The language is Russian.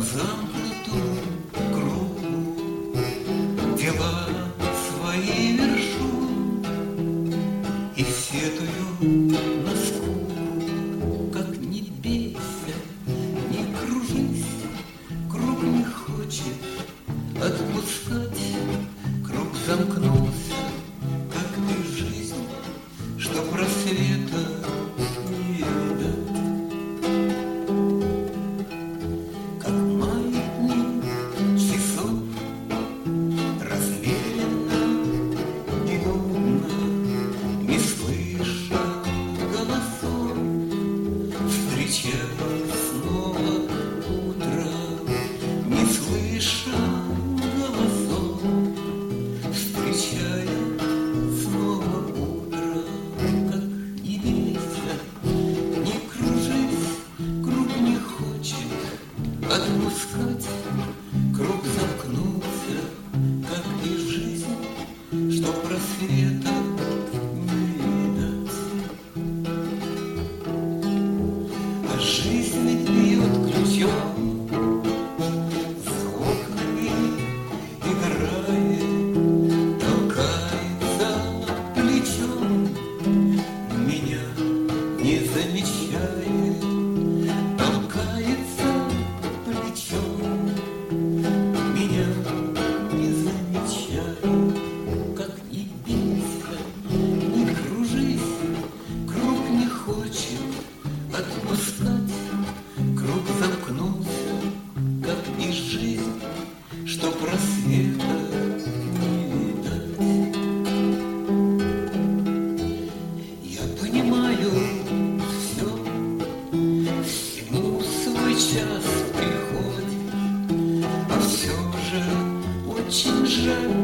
замкнутому кругу дела свои вершу и сетую на скуку. Как не бейся, не кружись, круг не хочет отпускать, круг замкнулся, как и жизнь, что просвета не видать. Как маятник часов размеренно и нудно, не слыша голосов, встречая снова утро, не слыша голосов, встречая снова утро. Как не бейся, не кружись, круг не хочет отпускать, круг замкнулся, как и жизнь, что просвета не видать. А жизнь ведь бьет ключом за окнами, играет, толкается плечом, меня не замечает, толкается плечом, меня не замечает. Как не бейся, не кружись, круг не хочет отпускать, круг замкнулся, как и жизнь, что просвета не видать. Я понимаю все, всему свой час приходит, а все же очень жаль,